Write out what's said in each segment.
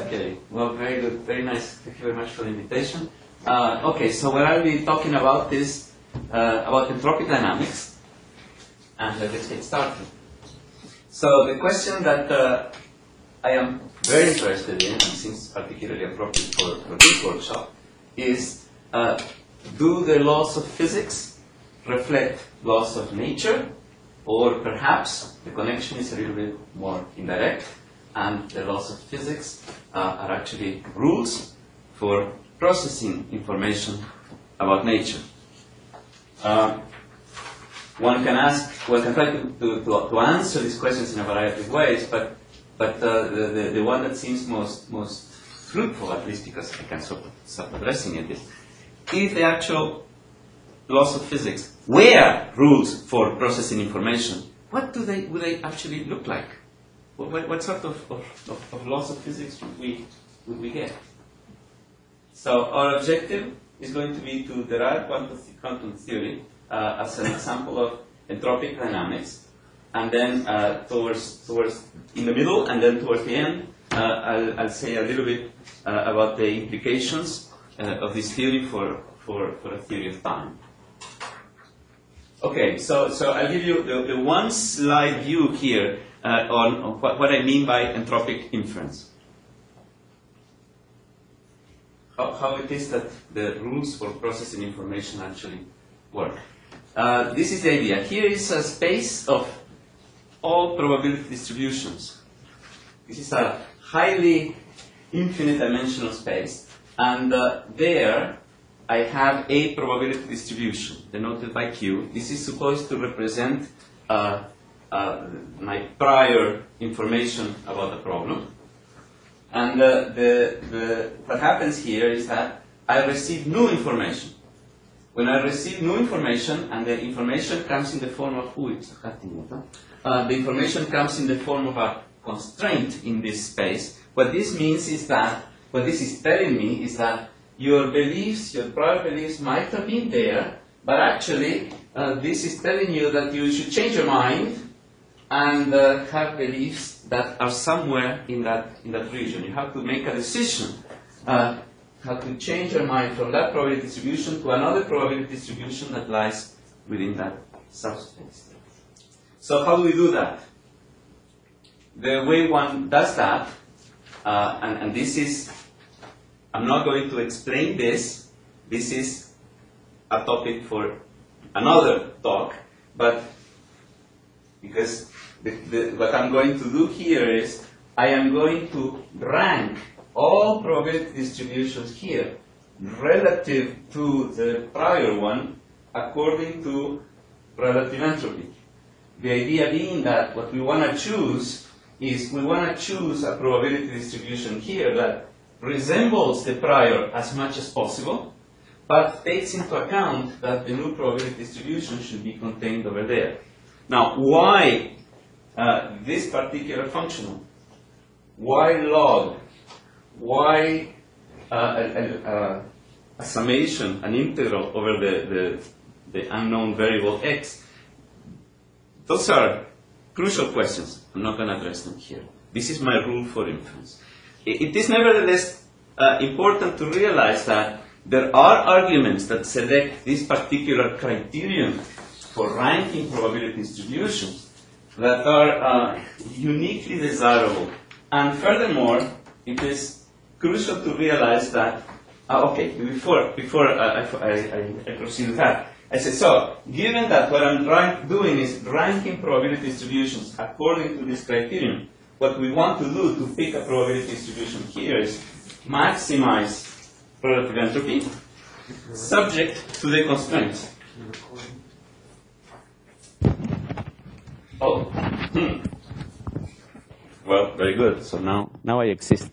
Okay, well, very good, very nice. Thank you very much for the invitation. Okay, so what I'll be talking about is about entropic dynamics, and let's get started. So the question that I am very interested in, and seems particularly appropriate for this workshop, is do the laws of physics reflect laws of nature, or perhaps the connection is a little bit more indirect, and the laws of physics are actually rules for processing information about nature. One can try to answer these questions in a variety of ways, but the one that seems most fruitful, at least because I can sort of start addressing it, is if the actual laws of physics were rules for processing information, what would they actually look like? What sort of laws of physics would we get? So our objective is going to be to derive quantum theory as an example of entropic dynamics, and then towards in the middle, and then towards the end, I'll say a little bit about the implications of this theory for a theory of time. Okay, so I'll give you the one slide view here on what I mean by entropic inference. How it is that the rules for processing information actually work. This is the idea. Here is a space of all probability distributions. This is a highly infinite dimensional space, and there I have a probability distribution denoted by Q. This is supposed to represent my prior information about the problem. And what happens here is that I receive new information. When I receive new information, and the information comes in the form of the information comes in the form of a constraint in this space. What this means is that what this is telling me is that your beliefs, your prior beliefs, might have been there, but actually this is telling you that you should change your mind and have beliefs that are somewhere in that region. You have to make a decision how to change your mind from that probability distribution to another probability distribution that lies within that subspace. So how do we do that? The way one does that, and this is, I'm not going to explain this. This is a topic for another talk, but because what I'm going to do here is I am going to rank all probability distributions here relative to the prior one according to relative entropy. The idea being that what we want to choose is we want to choose a probability distribution here that resembles the prior as much as possible, but takes into account that the new probability distribution should be contained over there. Now, why this particular functional? Why log? Why a summation, an integral over the unknown variable x? Those are crucial questions. I'm not going to address them here. This is my rule for inference. It is nevertheless important to realize that there are arguments that select this particular criterion for ranking probability distributions that are uniquely desirable. And furthermore, it is crucial to realize that, okay, before I proceed with that, I said, so, given that what I'm doing is ranking probability distributions according to this criterion, what we want to do to pick a probability distribution here is maximize relative entropy subject to the constraints. Oh. Well, very good. So now I exist.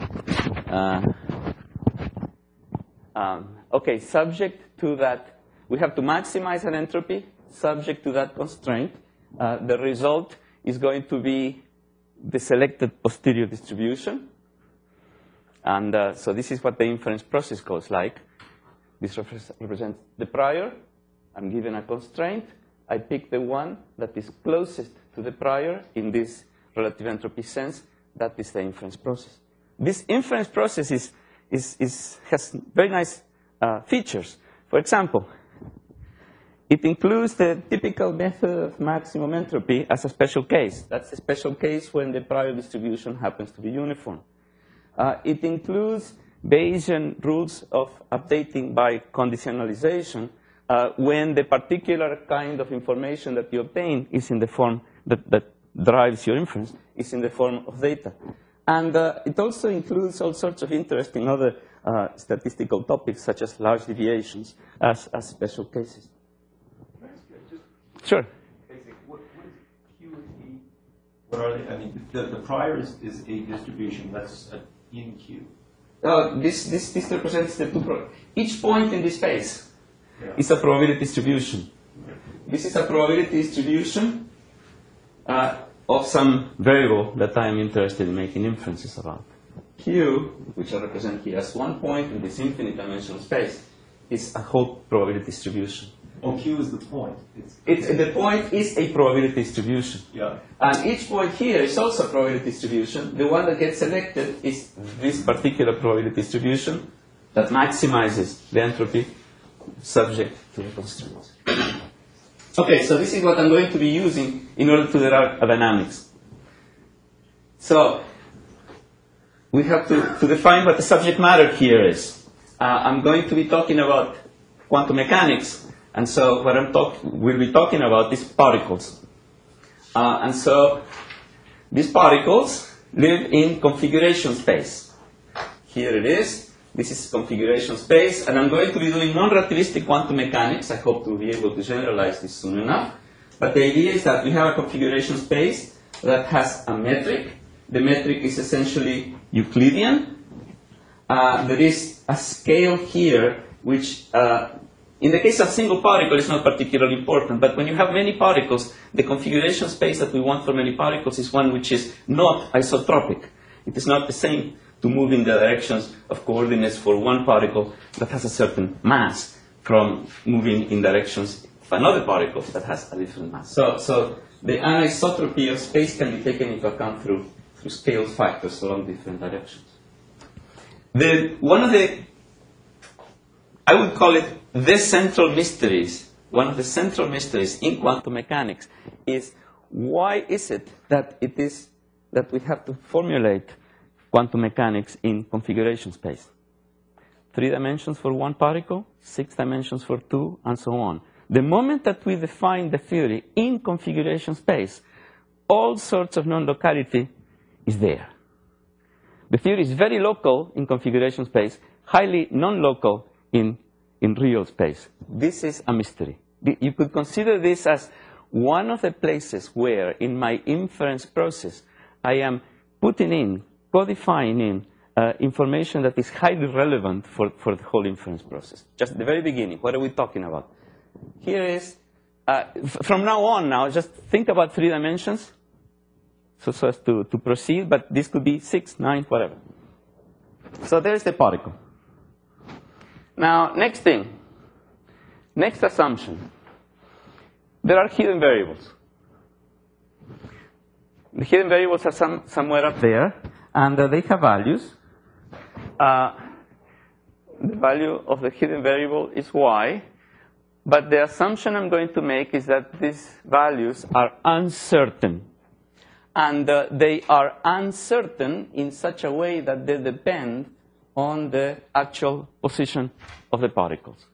Okay, subject to that, we have to maximize an entropy subject to that constraint. The result is going to be the selected posterior distribution. And so this is what the inference process goes like. This represents the prior. I'm given a constraint. I pick the one that is closest to the prior in this relative entropy sense. That is the inference process. this inference process has very nice features. For example, it includes the typical method of maximum entropy as a special case. That's a special case when the prior distribution happens to be uniform. It includes Bayesian rules of updating by conditionalization when the particular kind of information that you obtain is in the form that drives your inference, is in the form of data. And it also includes all sorts of interesting other statistical topics, such as large deviations, as special cases. Sure. Basic. What is Q and E? What are they? I mean, the prior is a distribution that's in Q. This represents the two. Each point in this space is a probability distribution. This is a probability distribution of some variable that I am interested in making inferences about. Q, which I represent here as one point in this infinite dimensional space, is a whole probability distribution. Oh, Q is the point. The point is a probability distribution. Yeah. And each point here is also a probability distribution. The one that gets selected is this particular probability distribution that maximizes the entropy subject to the constraints. Okay, so this is what I'm going to be using in order to derive dynamics. So we have to define what the subject matter here is. I'm going to be talking about quantum mechanics. And so what we'll be talking about is particles. And so these particles live in configuration space. Here it is. This is configuration space. And I'm going to be doing non-relativistic quantum mechanics. I hope to be able to generalize this soon enough. But the idea is that we have a configuration space that has a metric. The metric is essentially Euclidean. There is a scale here which in the case of single particle, it's not particularly important, but when you have many particles, the configuration space that we want for many particles is one which is not isotropic. It is not the same to move in the directions of coordinates for one particle that has a certain mass from moving in directions of another particle that has a different mass. So the anisotropy of space can be taken into account through scale factors along different directions. I would call it the central mysteries. One of the central mysteries in quantum mechanics is why is it that we have to formulate quantum mechanics in configuration space? 3 dimensions for one particle, 6 dimensions for 2, and so on. The moment that we define the theory in configuration space, all sorts of non-locality is there. The theory is very local in configuration space, highly non-local in real space. This is a mystery. You could consider this as one of the places where, in my inference process, I am codifying in information that is highly relevant for the whole inference process. Just at the very beginning, what are we talking about? Here is, from now on, just think about 3 dimensions, so as to proceed, but this could be 6, 9, whatever. So there's the particle. Now, next assumption. There are hidden variables. The hidden variables are somewhere up there, and they have values. The value of the hidden variable is y, but the assumption I'm going to make is that these values are uncertain. And they are uncertain in such a way that they depend on the actual position of the particles.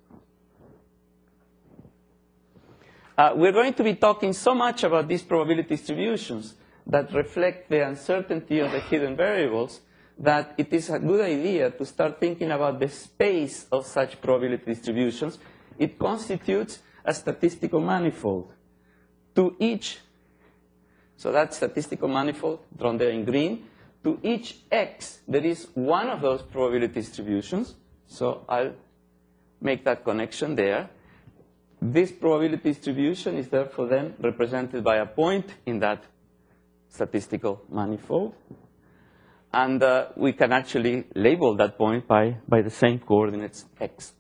We're going to be talking so much about these probability distributions that reflect the uncertainty of the hidden variables that it is a good idea to start thinking about the space of such probability distributions. It constitutes a statistical manifold. To each, so that statistical manifold drawn there in green, to each x, there is one of those probability distributions. So I'll make that connection there. This probability distribution is therefore then represented by a point in that statistical manifold. And we can actually label that point by the same coordinates x.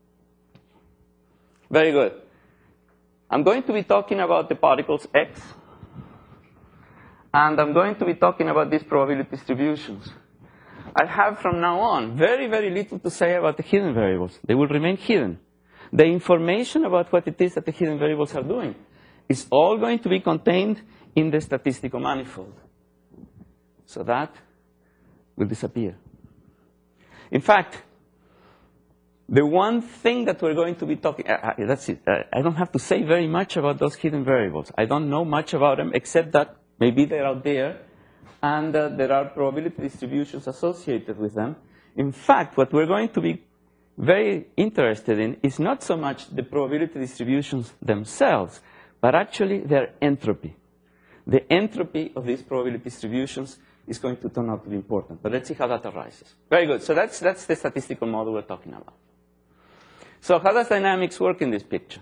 Very good. I'm going to be talking about the particles x. And I'm going to be talking about these probability distributions. I have from now on very, very little to say about the hidden variables. They will remain hidden. The information about what it is that the hidden variables are doing is all going to be contained in the statistical manifold. So that will disappear. In fact, the one thing that we're going to be talking, that's it. I don't have to say very much about those hidden variables. I don't know much about them, except that maybe they're out there, and there are probability distributions associated with them. In fact, what we're going to be very interested in is not so much the probability distributions themselves, but actually their entropy. The entropy of these probability distributions is going to turn out to be important. But let's see how that arises. Very good. So that's the statistical model we're talking about. So how does dynamics work in this picture?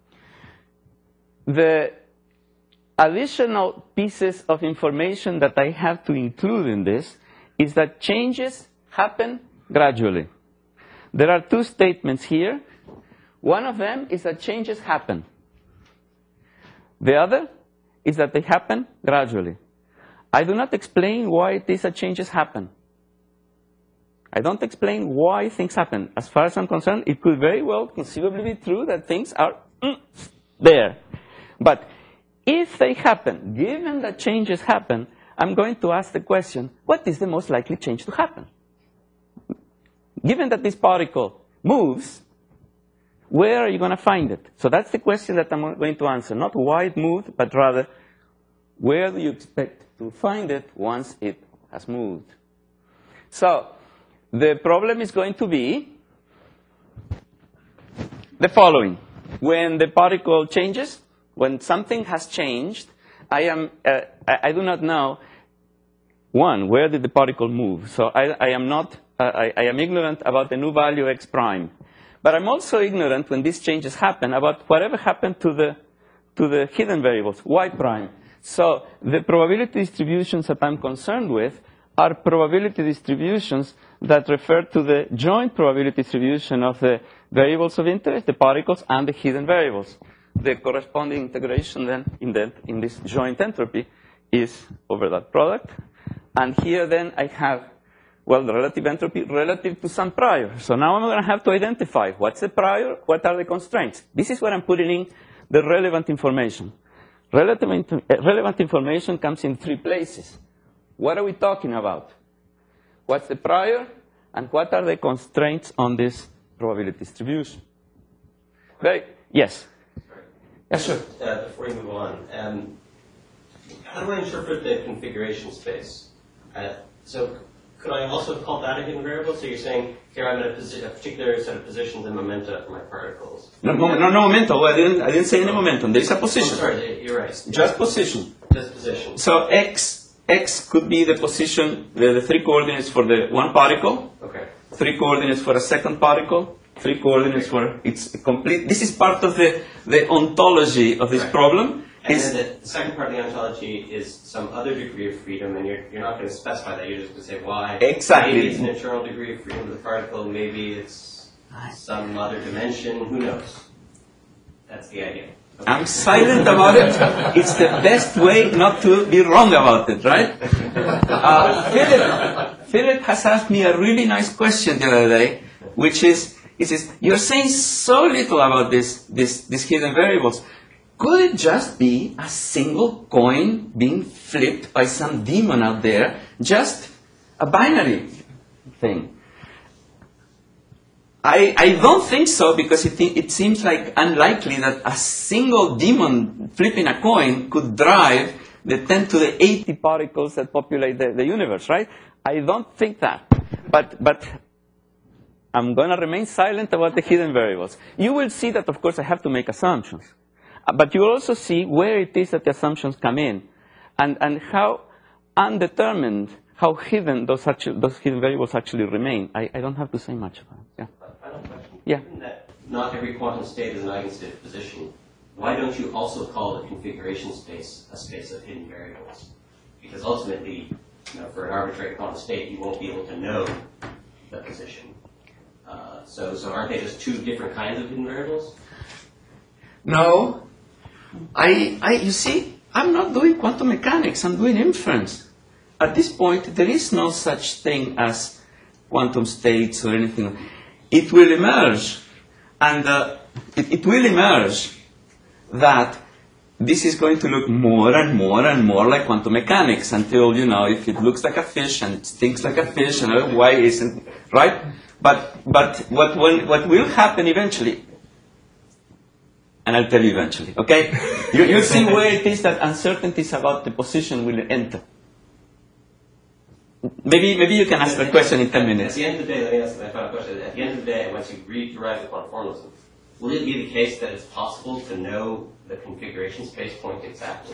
The additional pieces of information that I have to include in this is that changes happen gradually. There are two statements here. One of them is that changes happen. The other is that they happen gradually. I do not explain why it is that changes happen. I don't explain why things happen. As far as I'm concerned, it could very well conceivably be true that things are there. But if they happen, given that changes happen, I'm going to ask the question, what is the most likely change to happen? Given that this particle moves, where are you going to find it? So that's the question that I'm going to answer. Not why it moved, but rather, where do you expect to find it once it has moved? So the problem is going to be the following. When the particle changes, when something has changed, I do not know, one, where did the particle move? So I am ignorant about the new value x prime. But I'm also ignorant when these changes happen about whatever happened to the hidden variables, y prime. So the probability distributions that I'm concerned with are probability distributions that refer to the joint probability distribution of the variables of interest, the particles, and the hidden variables. The corresponding integration then in this joint entropy is over that product. And here then I have, well, the relative entropy relative to some prior. So now I'm going to have to identify what's the prior, what are the constraints. This is where I'm putting in the relevant information. Relevant information comes in three places. What are we talking about? What's the prior, and what are the constraints on this probability distribution? Yes? Yes, sure. Before you move on, how do I interpret the configuration space? So could I also call that a hidden variable? So you're saying, here I'm in a particular set of positions and momenta for my particles. No momentum. I didn't say any momentum. There is a position. Oh, sorry, you're right. Just position. Just position. So x could be the position, the three coordinates for the one particle. Okay. 3 coordinates for a second particle. 3 coordinates for its complete. This is part of the ontology of this problem. And then the second part of the ontology is some other degree of freedom, and you're not going to specify that. You're just going to say why. Exactly. Maybe it's an internal degree of freedom of the particle. Maybe it's some other dimension. Who knows? That's the idea. Okay. I'm silent about it. It's the best way not to be wrong about it, right? Philip has asked me a really nice question the other day, which is, he says, you're saying so little about these hidden variables. Could it just be a single coin being flipped by some demon out there? Just a binary thing? I don't think so, because it seems like unlikely that a single demon flipping a coin could drive the 10 to the 80 particles that populate the universe, right? I don't think that. But I'm going to remain silent about the hidden variables. You will see that, of course, I have to make assumptions. But you will also see where it is that the assumptions come in, and how undetermined, how hidden those hidden variables actually remain. I don't have to say much about it. Yeah. Final question. Yeah. Given that not every quantum state is an eigenstate of position, why don't you also call the configuration space a space of hidden variables? Because ultimately, for an arbitrary quantum state, you won't be able to know the position. So aren't they just two different kinds of hidden variables? No. You see, I'm not doing quantum mechanics, I'm doing inference. at this point, there is no such thing as quantum states or anything. It will emerge, and it will emerge that this is going to look more and more and more like quantum mechanics until, you know, if it looks like a fish and it stinks like a fish, and why isn't, right? But what will happen eventually, and I'll tell you eventually, okay? You'll see where it is that uncertainties about the position will enter. Maybe you can ask the question in 10 minutes. At the end of the day, let me ask my final question. At the end of the day, once you rederive the quantum formalism, will it be the case that it's possible to know the configuration space point exactly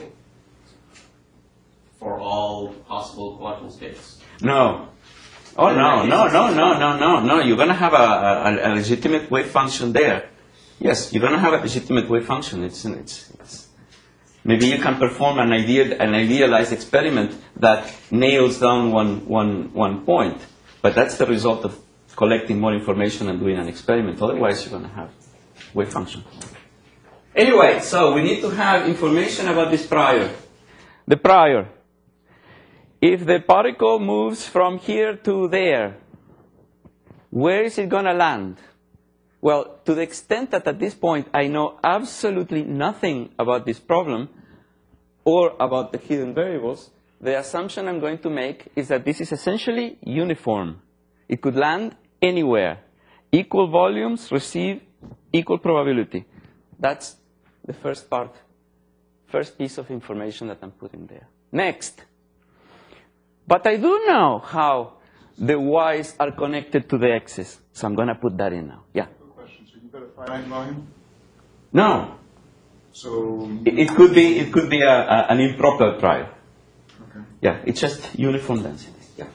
for all possible quantum states? No. Oh, no. You're going to have a legitimate wave function there. Yes, you're going to have a legitimate wave function. It's maybe you can perform an idealized experiment that nails down one point, but that's the result of collecting more information and doing an experiment. Otherwise, you're going to have wave function. Anyway, so we need to have information about this prior. The prior. If the particle moves from here to there, where is it going to land? Well, to the extent that at this point I know absolutely nothing about this problem or about the hidden variables, the assumption I'm going to make is that this is essentially uniform. It could land anywhere. Equal volumes receive equal probability. That's the first part, first piece of information that I'm putting there. Next. But I do know how the y's are connected to the x's, so I'm going to put that in now. Yeah? Question. So you've got a finite volume? No. So It could be an improper prior. okay. Yeah, it's just uniform density. Yeah.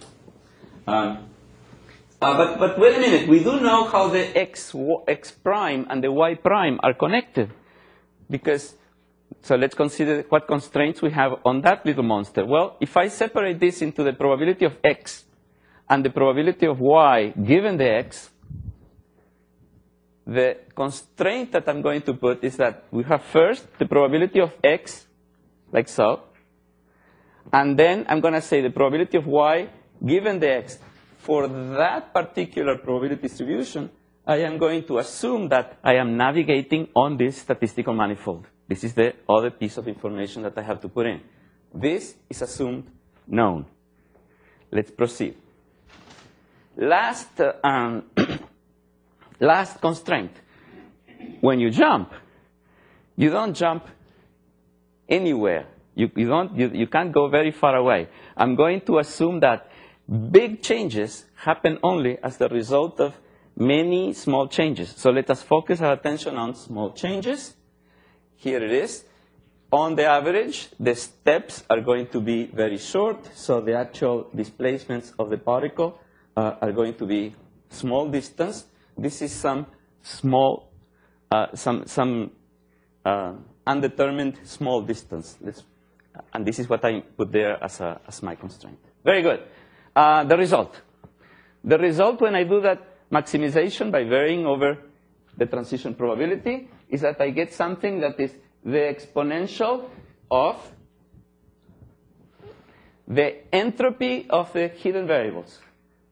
But wait a minute. We do know how the x prime and the y prime are connected, because so let's consider what constraints we have on that little monster. Well, if I separate this into the probability of x and the probability of y given the x, the constraint that I'm going to put is that we have first the probability of x, like so, and then I'm going to say the probability of y given the x. For that particular probability distribution, I am going to assume that I am navigating on this statistical manifold. This is the other piece of information that I have to put in. This is assumed known. Let's proceed. Last constraint. When you jump, you don't jump anywhere. You can't go very far away. I'm going to assume that big changes happen only as the result of many small changes. So let us focus our attention on small changes. Here it is. On the average, the steps are going to be very short, so the actual displacements of the particle are going to be small distance. This is some small, undetermined small distance. And this is what I put there as my constraint. Very good. The result. The result when I do that maximization by varying over the transition probability is that I get something that is the exponential of the entropy of the hidden variables.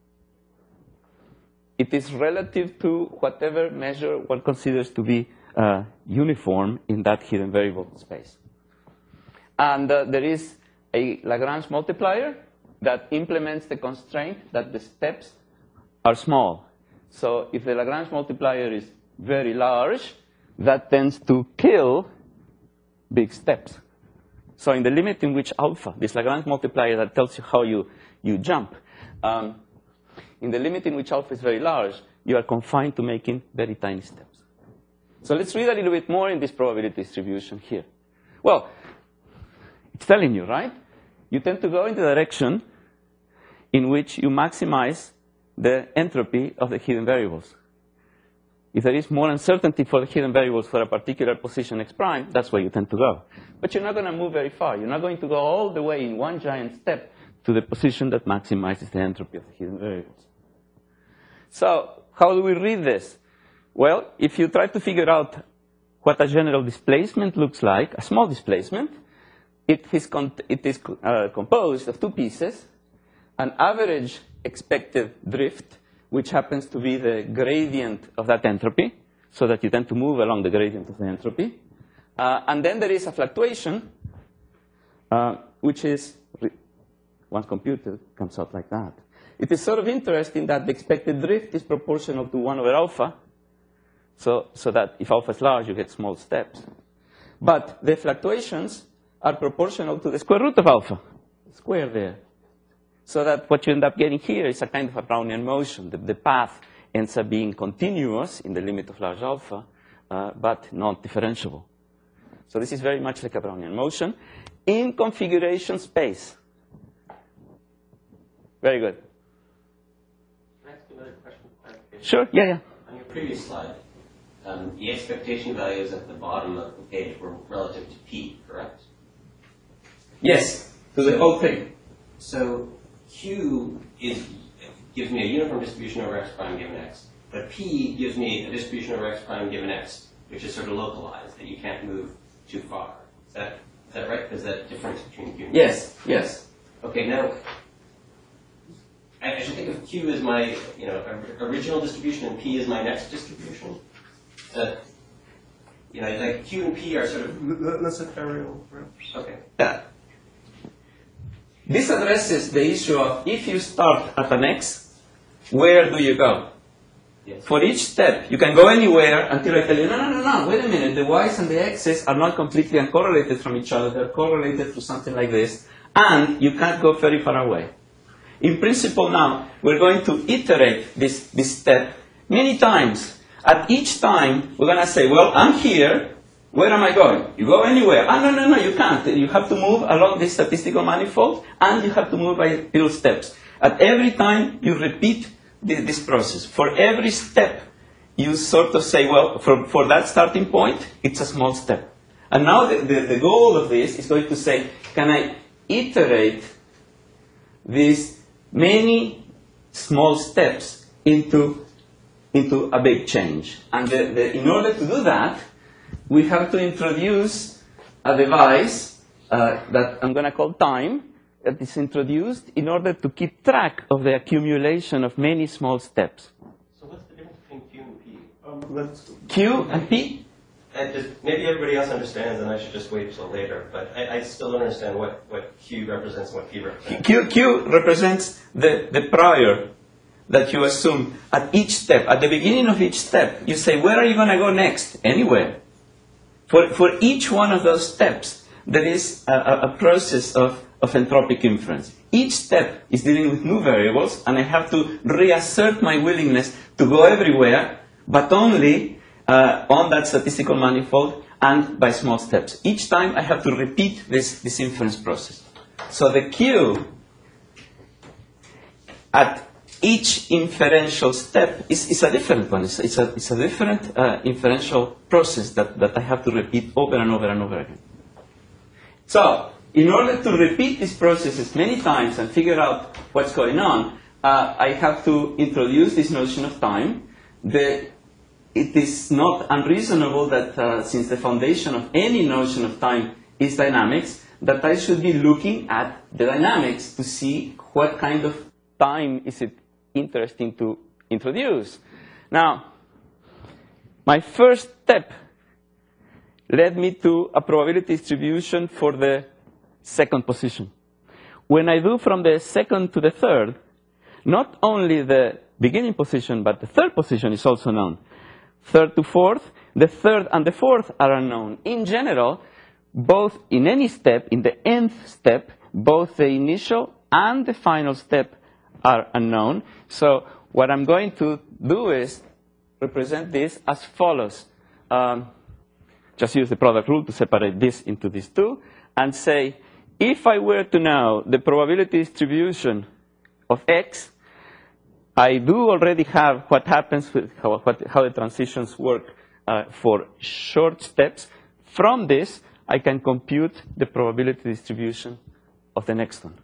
It is relative to whatever measure one considers to be uniform in that hidden variable space. And there is a Lagrange multiplier that implements the constraint that the steps are small. So if the Lagrange multiplier is very large, that tends to kill big steps. So in the limit in which alpha, this Lagrange multiplier that tells you how you jump, in the limit in which alpha is very large, you are confined to making very tiny steps. So let's read a little bit more in this probability distribution here. Well, it's telling you, right? You tend to go in the direction in which you maximize the entropy of the hidden variables. If there is more uncertainty for the hidden variables for a particular position x prime, that's where you tend to go. But you're not going to move very far. You're not going to go all the way in one giant step to the position that maximizes the entropy of the hidden variables. So how do we read this? Well, if you try to figure out what a general displacement looks like, a small displacement, it is composed of two pieces, an average expected drift, which happens to be the gradient of that entropy, so that you tend to move along the gradient of the entropy. And then there is a fluctuation, which is, once computed, comes out like that. It is sort of interesting that the expected drift is proportional to 1 over alpha, so that if alpha is large, you get small steps. But the fluctuations are proportional to the square root of alpha, square there. So that what you end up getting here is a kind of a Brownian motion. The path ends up being continuous in the limit of large alpha, but not differentiable. So this is very much like a Brownian motion in configuration space. Very good. Can I ask another question? Sure, yeah. On your previous slide, the expectation values at the bottom of the page were relative to P, correct? Yes, to the whole thing. So Q gives me a uniform distribution over x prime given x, but P gives me a distribution over x prime given x, which is sort of localized, that you can't move too far. Is that right? Is that difference between Q and P? Yes. Okay, now I should think of Q as my original distribution and P as my next distribution. That like Q and P are sort of Let's say aerial. okay. Yeah. This addresses the issue of if you start at an x, where do you go? Yes. For each step, you can go anywhere until I tell you, no, wait a minute, the y's and the x's are not completely uncorrelated from each other. They're correlated to something like this, and you can't go very far away. In principle now, we're going to iterate this step many times. At each time, we're going to say, well, I'm here. Where am I going? You go anywhere. No, you can't. You have to move along this statistical manifold, and you have to move by little steps. At every time, you repeat this process. For every step, you sort of say, well, for that starting point, it's a small step. And now the goal of this is going to say, can I iterate these many small steps into a big change? And in order to do that, we have to introduce a device that I'm going to call time, that is introduced in order to keep track of the accumulation of many small steps. So what's the difference between Q and P? Q and P? Maybe everybody else understands, and I should just wait till later. But I still don't understand what Q represents and what P represents. Q represents the prior that you assume at each step. At the beginning of each step, you say, where are you going to go next? Anywhere. For each one of those steps, there is a process of entropic inference. Each step is dealing with new variables, and I have to reassert my willingness to go everywhere, but only on that statistical manifold and by small steps. Each time I have to repeat this inference process. So the Q at each inferential step is a different one. It's a different inferential process that I have to repeat over and over and over again. So in order to repeat these processes many times and figure out what's going on, I have to introduce this notion of time. It is not unreasonable that since the foundation of any notion of time is dynamics, that I should be looking at the dynamics to see what kind of time is it interesting to introduce. Now, my first step led me to a probability distribution for the second position. When I do from the second to the third, not only the beginning position, but the third position is also known. Third to fourth, the third and the fourth are unknown. In general, both in any step, in the nth step, both the initial and the final step are unknown. So what I'm going to do is represent this as follows. Just use the product rule to separate this into these two, and say, if I were to know the probability distribution of x, I do already have what happens with how the transitions work for short steps. From this, I can compute the probability distribution of the next one.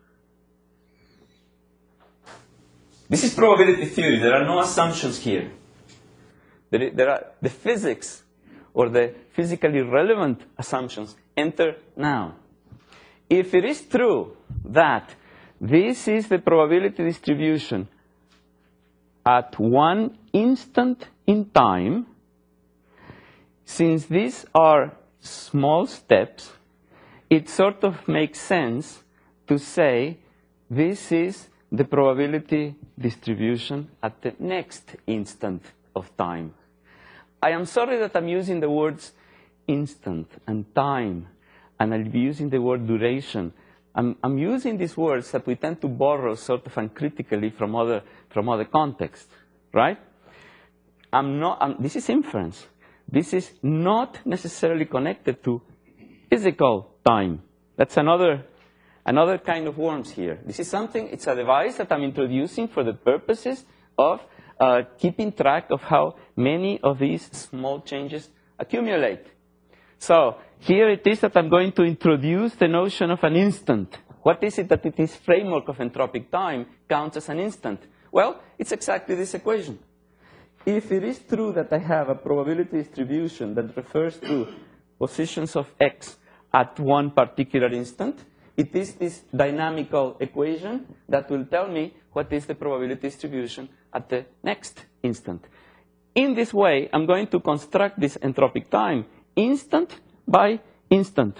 This is probability theory. There are no assumptions here. There are the physics or the physically relevant assumptions enter now. if it is true that this is the probability distribution at one instant in time, since these are small steps, it sort of makes sense to say this is the probability distribution at the next instant of time. I am sorry that I'm using the words instant and time, and I'll be using the word duration. I'm using these words that we tend to borrow sort of uncritically from other contexts, right? This is inference. This is not necessarily connected to physical time. That's another kind of worms here. This is something, it's a device that I'm introducing for the purposes of keeping track of how many of these small changes accumulate. So here it is that I'm going to introduce the notion of an instant. What is it that this framework of entropic time counts as an instant? Well, it's exactly this equation. If it is true that I have a probability distribution that refers to positions of x at one particular instant, it is this dynamical equation that will tell me what is the probability distribution at the next instant. In this way, I'm going to construct this entropic time instant by instant.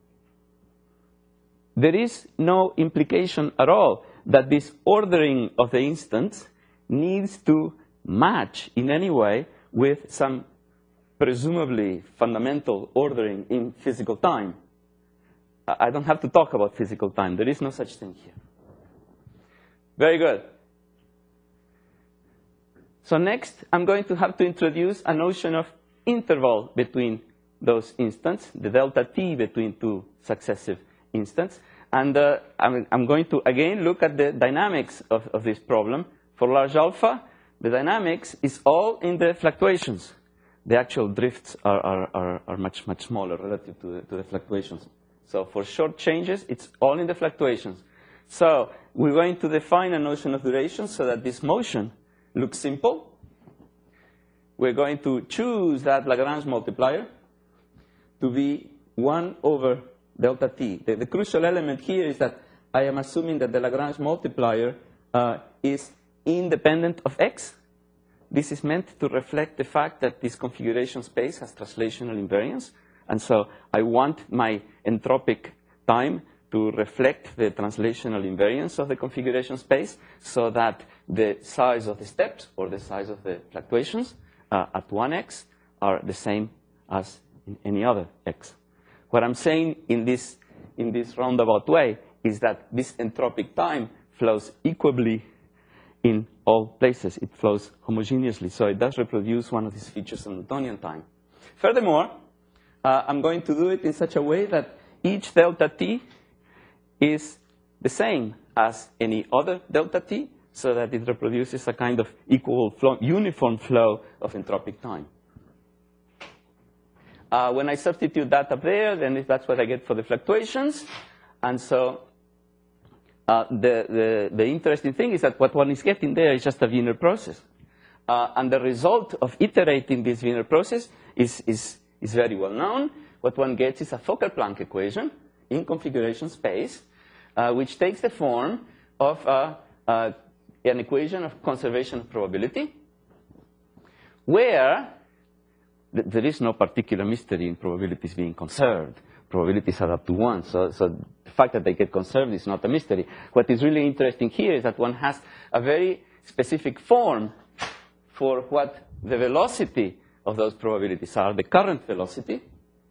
There is no implication at all that this ordering of the instants needs to match in any way with some presumably fundamental ordering in physical time. I don't have to talk about physical time. There is no such thing here. Very good. So next, I'm going to have to introduce a notion of interval between those instants, the delta t between two successive instants. And I'm going to, again, look at the dynamics of this problem. For large alpha, the dynamics is all in the fluctuations. The actual drifts are much, much smaller relative to the fluctuations. So for short changes, it's all in the fluctuations. So we're going to define a notion of duration so that this motion looks simple. We're going to choose that Lagrange multiplier to be 1 over delta t. The crucial element here is that I am assuming that the Lagrange multiplier is independent of x. This is meant to reflect the fact that this configuration space has translational invariance. And so I want my entropic time to reflect the translational invariance of the configuration space so that the size of the steps or the size of the fluctuations at 1x are the same as in any other x. What I'm saying in this roundabout way is that this entropic time flows equably in all places. It flows homogeneously. So it does reproduce one of these features of Newtonian time. Furthermore, I'm going to do it in such a way that each delta t is the same as any other delta t, so that it reproduces a kind of equal flow, uniform flow of entropic time. When I substitute that up there, then that's what I get for the fluctuations. And so the interesting thing is that what one is getting there is just a Wiener process. And the result of iterating this Wiener process is very well known. What one gets is a Fokker-Planck equation in configuration space, which takes the form of an equation of conservation of probability, where there is no particular mystery in probabilities being conserved. Probabilities add up to 1, so the fact that they get conserved is not a mystery. What is really interesting here is that one has a very specific form for what the velocity of those probabilities are, the current velocity,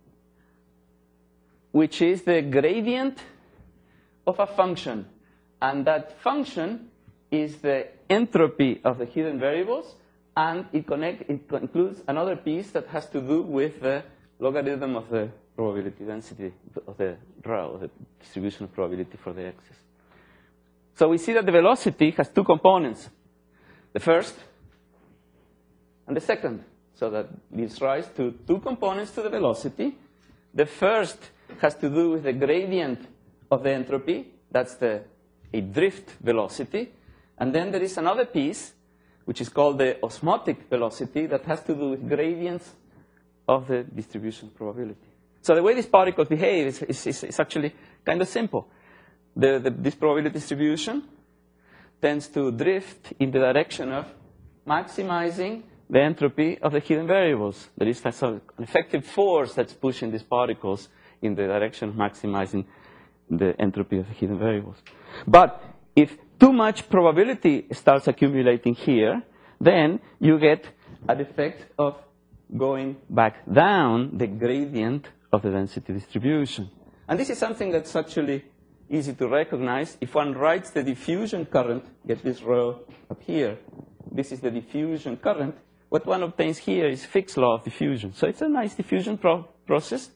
which is the gradient of a function. And that function is the entropy of the hidden variables, and it includes another piece that has to do with the logarithm of the probability density of the rho, of the distribution of probability for the x's. So we see that the velocity has two components, the first and the second. So that gives rise to two components to the velocity. The first has to do with the gradient of the entropy. That's a drift velocity. And then there is another piece, which is called the osmotic velocity, that has to do with gradients of the distribution probability. So the way these particles behave is actually kind of simple. This probability distribution tends to drift in the direction of maximizing the entropy of the hidden variables. There is an effective force that's pushing these particles in the direction of maximizing the entropy of the hidden variables. But if too much probability starts accumulating here, then you get an effect of going back down the gradient of the density distribution. And this is something that's actually easy to recognize. If one writes the diffusion current, get this row up here. This is the diffusion current. What one obtains here is Fick's law of diffusion. So it's a nice diffusion process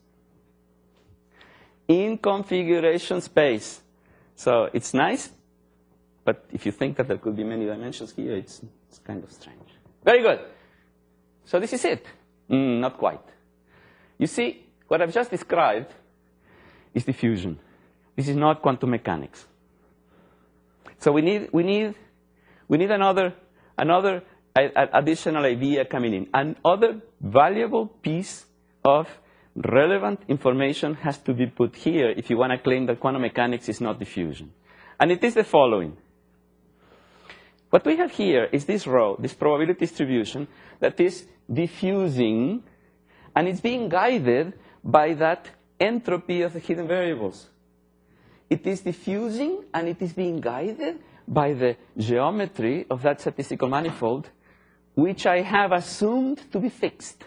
in configuration space. So it's nice, but if you think that there could be many dimensions here, it's kind of strange. Very good. So this is it. Not quite. You see, what I've just described is diffusion. This is not quantum mechanics. So we need another additional idea coming in. Another valuable piece of relevant information has to be put here if you want to claim that quantum mechanics is not diffusion. And it is the following. What we have here is this row, this probability distribution, that is diffusing, and it's being guided by that entropy of the hidden variables. It is diffusing, and it is being guided by the geometry of that statistical manifold, which I have assumed to be fixed.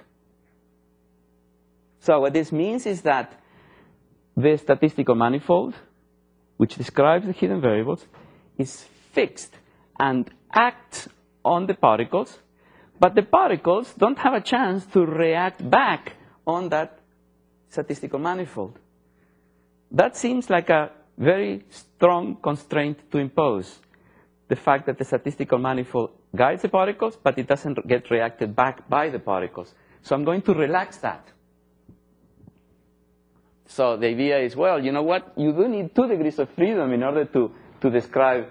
So what this means is that the statistical manifold, which describes the hidden variables, is fixed and acts on the particles, but the particles don't have a chance to react back on that statistical manifold. That seems like a very strong constraint to impose. The fact that the statistical manifold guides the particles, but it doesn't get reacted back by the particles. So I'm going to relax that. So the idea is, well, you know what? You do need 2 degrees of freedom in order to describe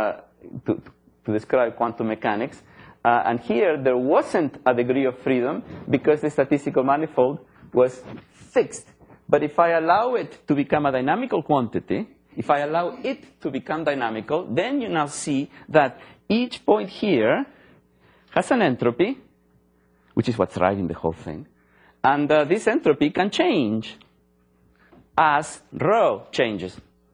quantum mechanics. And here, there wasn't a degree of freedom because the statistical manifold was fixed. But if I allow it to become a dynamical quantity, if I allow it to become dynamical, then you now see that each point here has an entropy, which is what's driving the whole thing. And this entropy can change as rho changes.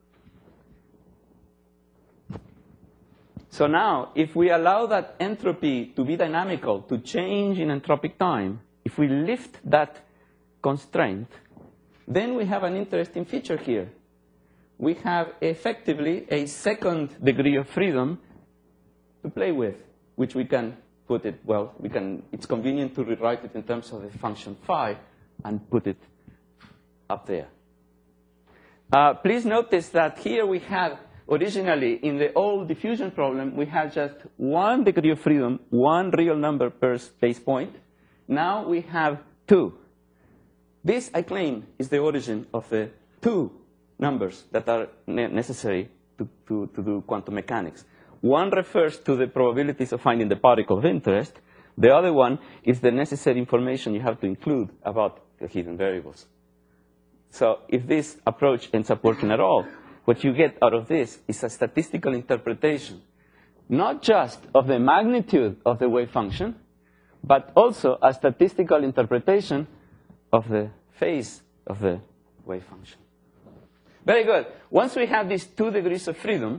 So now, if we allow that entropy to be dynamical, to change in entropic time, if we lift that constraint, then we have an interesting feature here. We have effectively a second degree of freedom to play with, which we can put it, well, it's convenient to rewrite it in terms of the function phi and put it up there. Please notice that here we have, originally, in the old diffusion problem, we had just 1 degree of freedom, 1 real number per space point. Now we have 2. This, I claim, is the origin of the 2 numbers that are necessary to do quantum mechanics. One refers to the probabilities of finding the particle of interest. The other one is the necessary information you have to include about the hidden variables. So if this approach ends up working at all, what you get out of this is a statistical interpretation, not just of the magnitude of the wave function, but also a statistical interpretation of the phase of the wave function. Very good. Once we have these 2 degrees of freedom,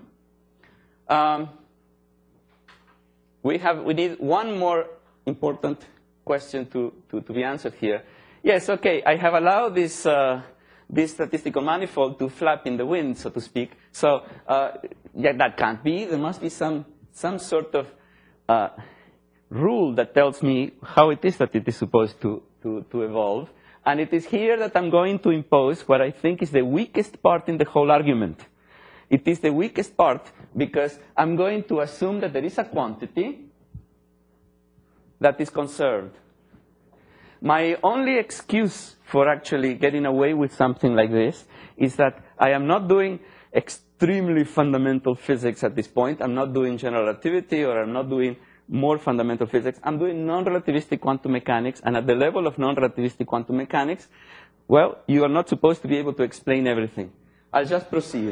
we need one more important question to be answered here. Yes, okay, I have allowed this statistical manifold to flap in the wind, so to speak. So yeah, that can't be. There must be some sort of rule that tells me how it is that it is supposed to evolve. And it is here that I'm going to impose what I think is the weakest part in the whole argument. It is the weakest part because I'm going to assume that there is a quantity that is conserved. My only excuse for actually getting away with something like this is that I am not doing extremely fundamental physics at this point. I'm not doing general relativity, or I'm not doing more fundamental physics. I'm doing non-relativistic quantum mechanics, and at the level of non-relativistic quantum mechanics, Well, you are not supposed to be able to explain everything. I'll just proceed.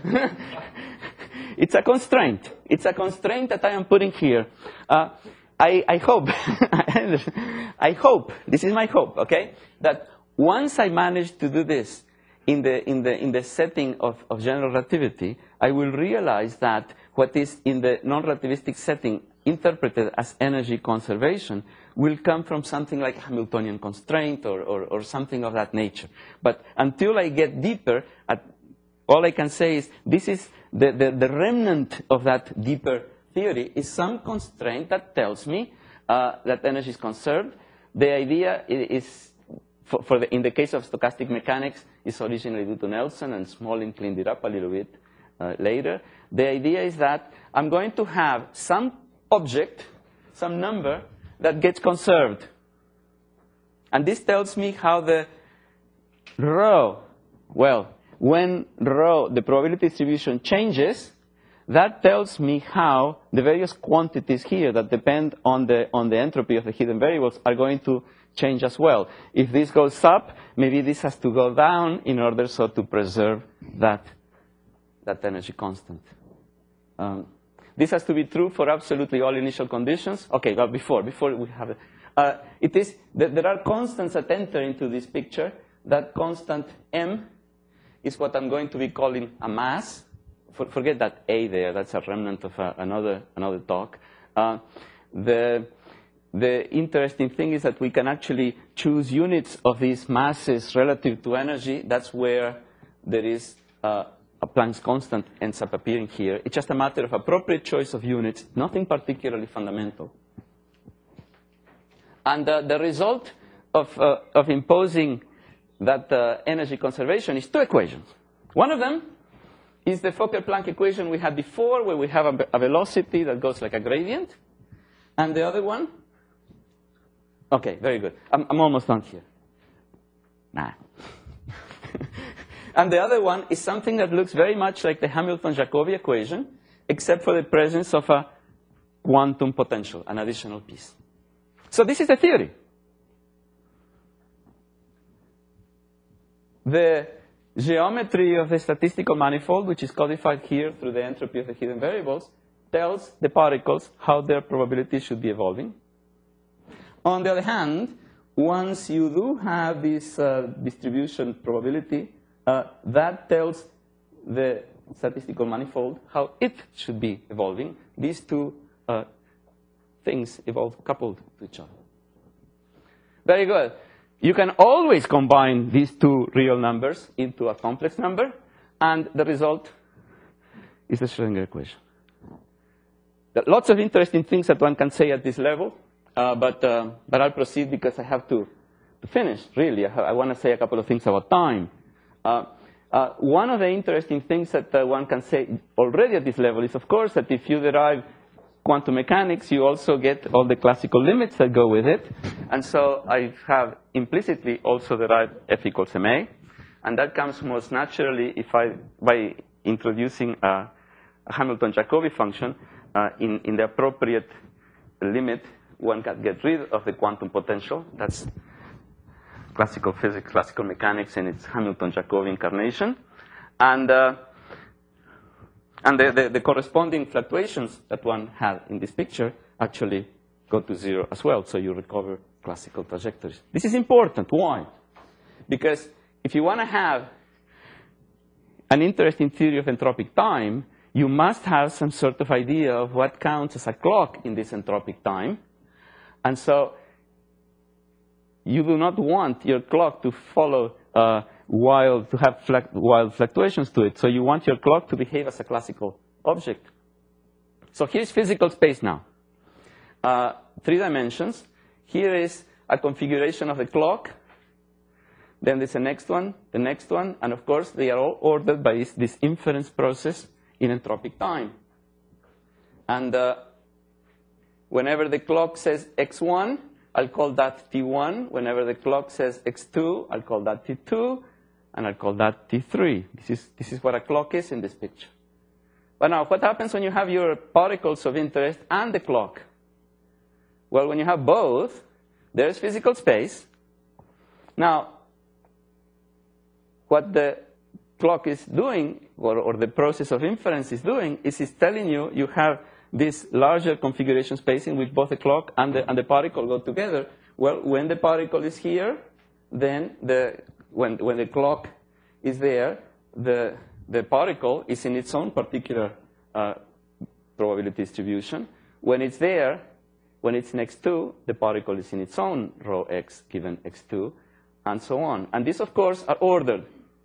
It's a constraint. It's a constraint that I am putting here. I hope, I hope, this is my hope, okay, that once I manage to do this in the setting of general relativity, I will realize that what is in the non-relativistic setting interpreted as energy conservation will come from something like Hamiltonian constraint or something of that nature. But until I get deeper, all I can say is this is the remnant of that deeper theory is some constraint that tells me that energy is conserved. The idea is, in the case of stochastic mechanics, is originally due to Nelson, and Smolin cleaned it up a little bit later. The idea is that I'm going to have some object, some number, that gets conserved. And this tells me how the rho, well, when rho, the probability distribution changes, that tells me how the various quantities here that depend on the entropy of the hidden variables are going to change as well. If this goes up, maybe this has to go down in order so to preserve that energy constant. This has to be true for absolutely all initial conditions. Okay, but before we have it, there are constants that enter into this picture. That constant m is what I'm going to be calling a mass. Forget that A there. That's a remnant of another talk. The interesting thing is that we can actually choose units of these masses relative to energy. That's where there is a Planck's constant ends up appearing here. It's just a matter of appropriate choice of units, nothing particularly fundamental. And the result of imposing that energy conservation is two equations. One of them is the Fokker-Planck equation we had before, where we have a velocity that goes like a gradient. And the other one? Okay, very good. I'm almost done here. Nah. And the other one is something that looks very much like the Hamilton-Jacobi equation, except for the presence of a quantum potential, an additional piece. So this is the theory. The geometry of the statistical manifold, which is codified here through the entropy of the hidden variables, tells the particles how their probability should be evolving. On the other hand, once you do have this distribution probability, that tells the statistical manifold how it should be evolving. These two things evolve coupled to each other. Very good. You can always combine these two real numbers into a complex number, and the result is the Schrödinger equation. There are lots of interesting things that one can say at this level, but I'll proceed because I have to finish, really. I want to say a couple of things about time. One of the interesting things that one can say already at this level is, of course, that if you derive quantum mechanics, you also get all the classical limits that go with it. And so I have implicitly also derived F equals ma. And that comes most naturally by introducing a Hamilton-Jacobi function in the appropriate limit. One can get rid of the quantum potential. That's classical physics, classical mechanics in its Hamilton-Jacobi incarnation. And the corresponding fluctuations that one had in this picture actually go to zero as well, so you recover classical trajectories. This is important. Why? Because if you want to have an interesting theory of entropic time, you must have some sort of idea of what counts as a clock in this entropic time. And so you do not want your clock to follow wild fluctuations to it. So you want your clock to behave as a classical object. So here's physical space now. 3 dimensions. Here is a configuration of the clock. Then there's the next one, and of course they are all ordered by this inference process in entropic time. And whenever the clock says x1, I'll call that t1. Whenever the clock says x2, I'll call that t2, and I'll call that t3. This is what a clock is in this picture. But now, what happens when you have your particles of interest and the clock? Well, when you have both, there's physical space. Now, what the clock is doing, or the process of inference is doing, is it's telling you you have this larger configuration space in which both the clock and the particle go together. Well, when the particle is here, then when the clock is there, the particle is in its own particular probability distribution. When it's there, when it's next to, the particle is in its own row x given x2, and so on. And these, of course, are ordered.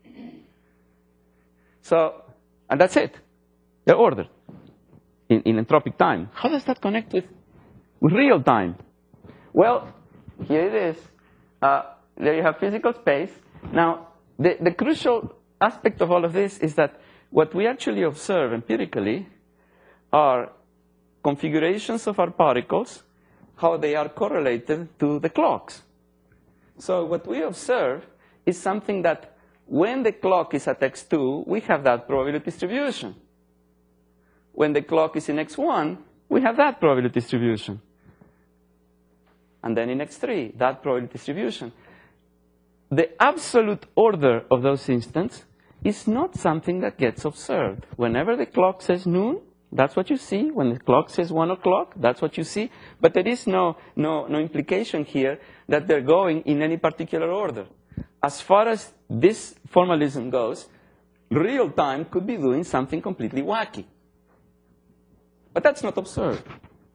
So, and that's it. They're ordered in entropic time. How does that connect with real time? Well, here it is. There you have physical space. Now, the crucial aspect of all of this is that what we actually observe empirically are configurations of our particles, how they are correlated to the clocks. So what we observe is something that when the clock is at x2, we have that probability distribution. When the clock is in x1, we have that probability distribution. And then in x3, that probability distribution. The absolute order of those instants is not something that gets observed. Whenever the clock says noon, that's what you see. When the clock says 1 o'clock, that's what you see. But there is no implication here that they're going in any particular order. As far as this formalism goes, real time could be doing something completely wacky. But that's not observed.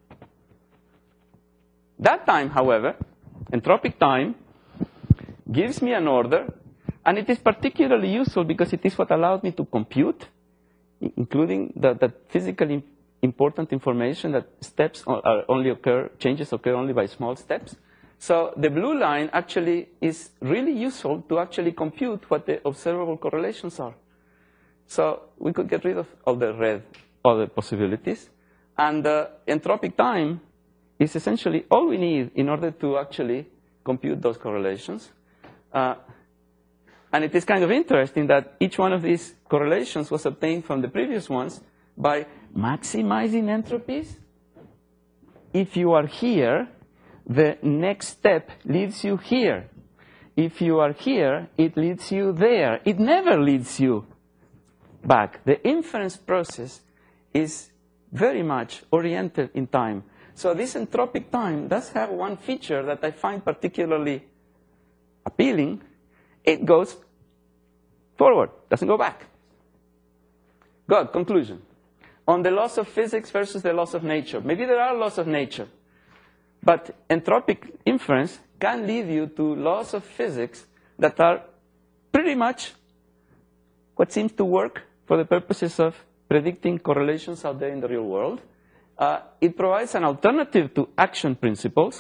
That time, however, entropic time, gives me an order, and it is particularly useful because it is what allows me to compute, including the physically important information that changes occur only by small steps. So the blue line actually is really useful to actually compute what the observable correlations are. So we could get rid of all the red other possibilities. And entropic time is essentially all we need in order to actually compute those correlations. And it is kind of interesting that each one of these correlations was obtained from the previous ones by maximizing entropies. If you are here, the next step leads you here. If you are here, it leads you there. It never leads you back. The inference process is very much oriented in time. So this entropic time does have one feature that I find particularly appealing. It goes forward, doesn't go back. Good, conclusion. On the laws of physics versus the laws of nature. Maybe there are laws of nature, but entropic inference can lead you to laws of physics that are pretty much what seems to work for the purposes of predicting correlations out there in the real world. It provides an alternative to action principles.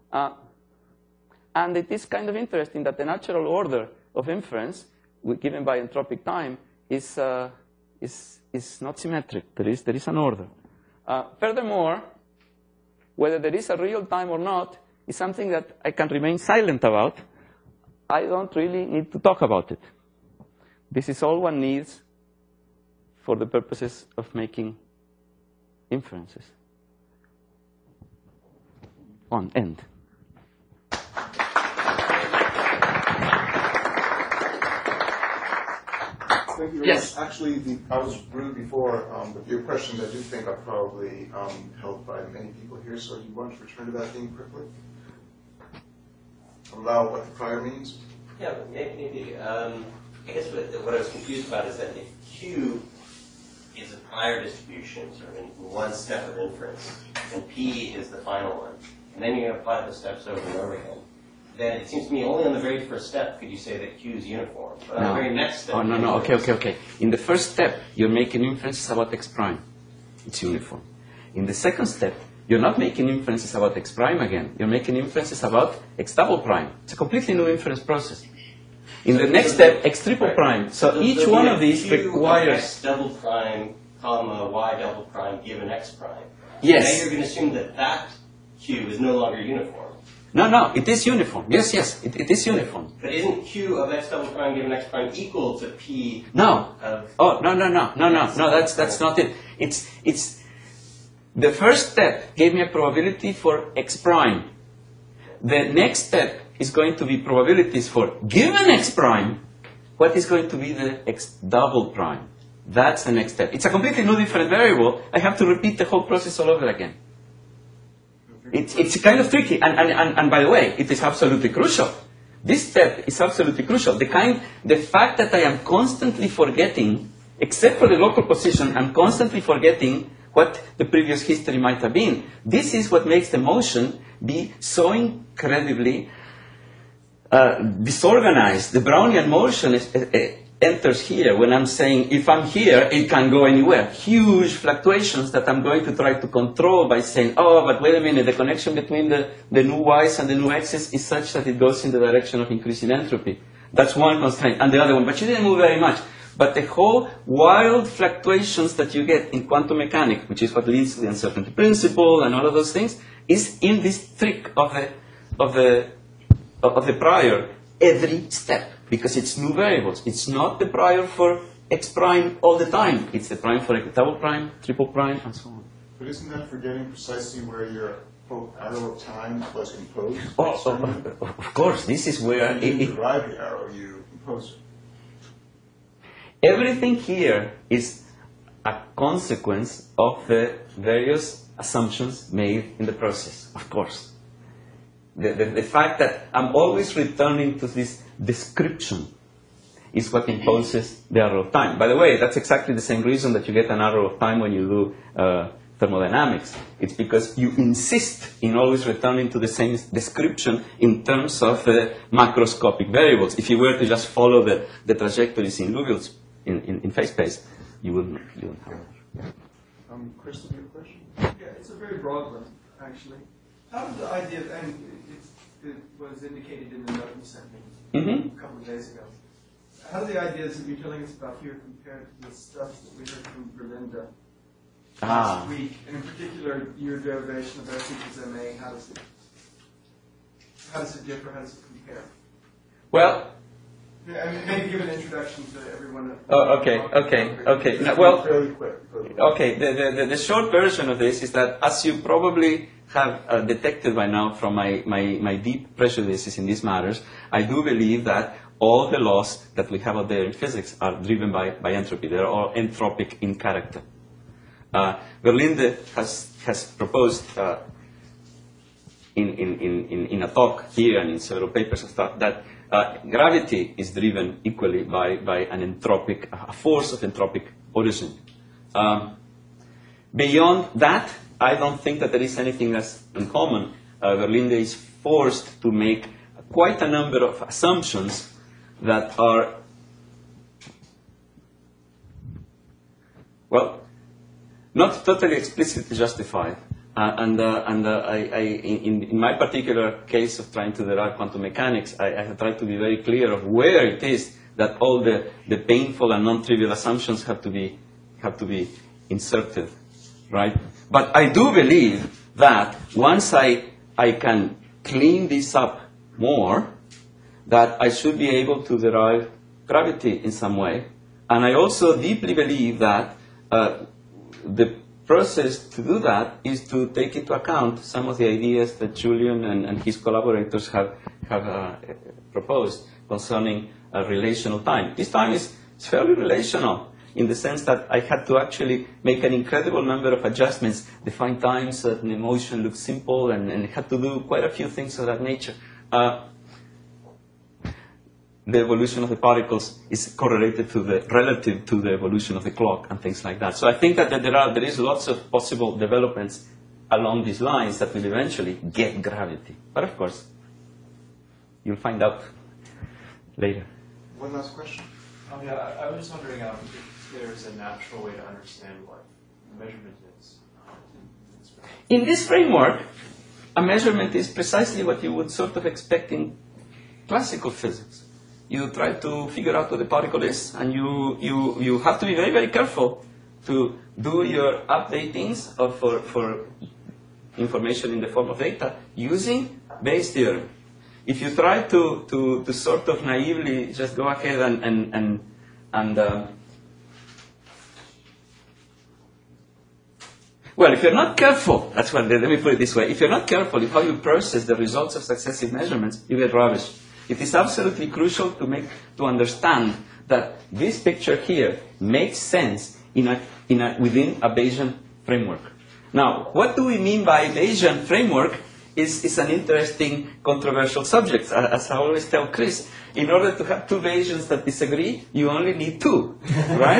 And it is kind of interesting that the natural order of inference given by entropic time is not symmetric. There is an order. Furthermore, whether there is a real time or not is something that I can remain silent about. I don't really need to talk about it. This is all one needs for the purposes of making inferences. On end. Thank you very Yes. much. Actually, I was rude before, but your questions I do think are probably held by many people here, so you want to return to that theme quickly? About what the prior means? Yeah, but maybe I guess what I was confused about is that if Q is a prior distribution, sort of in one step of inference, and P is the final one, and then you're going to apply the steps over and over again, then it seems to me only on the very first step could you say that Q is uniform. But on the very next step... Oh, no. Okay. In the first step, you're making inferences about x prime. It's uniform. In the second step, you're not making inferences about x prime again. You're making inferences about x double prime. It's a completely new inference process. In the next step, x triple prime. So each one of these requires... X double prime, comma, y double prime, given x prime. Yes. Now you're going to assume that that Q is no longer uniform. No, it is uniform. Yes, it is uniform. But isn't Q of x double prime given x prime equal to P No. of... Oh, no, that's not it. It's the first step gave me a probability for x prime. The next step is going to be probabilities for given x prime what is going to be the x double prime. That's the next step. It's a completely new different variable. I have to repeat the whole process all over again. It's kind of tricky. And by the way, it is absolutely crucial. This step is absolutely crucial. The fact that I am constantly forgetting, except for the local position, I'm constantly forgetting what the previous history might have been. This is what makes the motion be so incredibly disorganized. The Brownian motion enters here when I'm saying if I'm here, it can go anywhere. Huge fluctuations that I'm going to try to control by saying, oh, but wait a minute, the connection between the new y's and the new x's is such that it goes in the direction of increasing entropy. That's one constraint. And the other one, but you didn't move very much. But the whole wild fluctuations that you get in quantum mechanics, which is what leads to the uncertainty principle and all of those things, is in this trick of the prior every step, because it's new variables. It's not the prior for x prime all the time. It's the prime for double prime, triple prime, and so on. But isn't that forgetting precisely where your quote arrow of time was imposed? Of course, this is where You didn't derive the arrow, you imposed it. Everything here is a consequence of the various assumptions made in the process, of course. The fact that I'm always returning to this description is what imposes the arrow of time. By the way, that's exactly the same reason that you get an arrow of time when you do thermodynamics. It's because you insist in always returning to the same description in terms of macroscopic variables. If you were to just follow the trajectories in Liouville's in phase space, you wouldn't have that. Crystal, you have a question? Yeah, it's a very broad one, actually. How did the idea, and it was indicated in the note you sent me a couple of days ago, how do the ideas that you're telling us about here compare to the stuff that we heard from Berlinda last week, and in particular, your derivation of S equals MA, how does it differ, how does it compare? Well, I mean, maybe give an introduction to everyone. Okay. No, well, Fairly quick. okay. The short version of this is that, as you probably have detected by now from my deep prejudices in these matters, I do believe that all the laws that we have out there in physics are driven by entropy. They're all entropic in character. Berlinde has proposed in a talk here and in several papers that gravity is driven equally by a force of entropic origin. Beyond that, I don't think that there is anything else in common. Berlinde is forced to make quite a number of assumptions that are, well, not totally explicitly justified. In my particular case of trying to derive quantum mechanics, I have tried to be very clear of where it is that all the painful and non-trivial assumptions have to be inserted, right? But I do believe that once I can clean this up more, that I should be able to derive gravity in some way. And I also deeply believe that the process to do that is to take into account some of the ideas that Julian and his collaborators have proposed concerning relational time. This time is fairly relational in the sense that I had to actually make an incredible number of adjustments, define time so that the motion looks simple, and had to do quite a few things of that nature. The evolution of the particles is correlated relative to the evolution of the clock and things like that. So I think that there is lots of possible developments along these lines that will eventually get gravity. But of course, you'll find out later. One last question. I was just wondering if there's a natural way to understand what measurement is. In this framework, a measurement is precisely what you would sort of expect in classical physics. You try to figure out what the particle is, and you have to be very, very careful to do your updatings for information in the form of data using Bayes' theorem. If you try to sort of naively just go ahead and well, if you're not careful, let me put it this way, if you're not careful in how you process the results of successive measurements, you get rubbish. It is absolutely crucial to understand that this picture here makes sense within a Bayesian framework. Now, what do we mean by Bayesian framework is an interesting controversial subject. As I always tell Chris, in order to have two Bayesians that disagree, you only need two, right?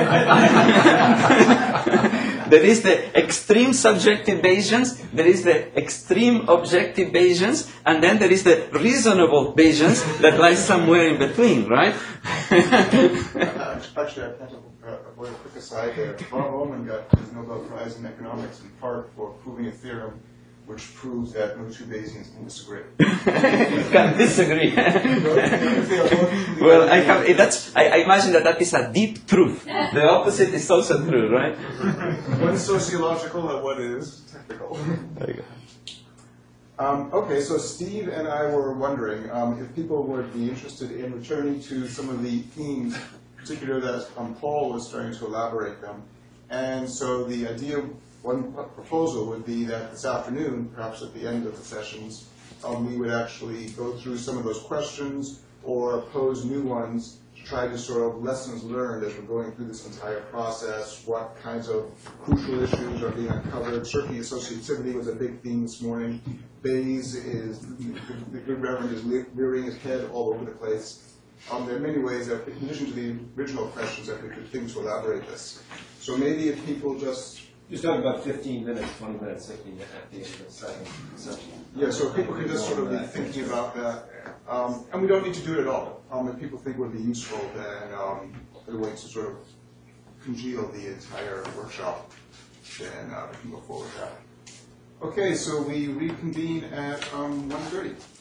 There is the extreme subjective Bayesians, there is the extreme objective Bayesians, and then there is the reasonable Bayesians that lie somewhere in between, right? Actually, I have to avoid a quick aside there. Von Neumann got his Nobel Prize in economics in part for proving a theorem which proves that no two Bayesians can disagree. Can disagree. Well, I imagine that is a deep truth. The opposite is also true, right? One is sociological and one is technical. There you go. Okay, so Steve and I were wondering if people would be interested in returning to some of the themes, particularly that Paul was starting to elaborate them. And so the idea, one proposal would be that this afternoon, perhaps at the end of the sessions, we would actually go through some of those questions or pose new ones to try to sort of lessons learned as we're going through this entire process, what kinds of crucial issues are being uncovered. Certainly associativity was a big theme this morning. Bayes is, the good Reverend is rearing his head all over the place. There are many ways that, in addition to the original questions, that we could think to elaborate this. So maybe if people just talking about 15 minutes, 20 minutes, 60 minutes at the end of the second session. Yeah, so people can just sort of be thinking about that. And we don't need to do it at all. If people think it would be useful, then there are ways to sort of congeal the entire workshop, then we can go forward with that. Okay, so we reconvene at 1:30.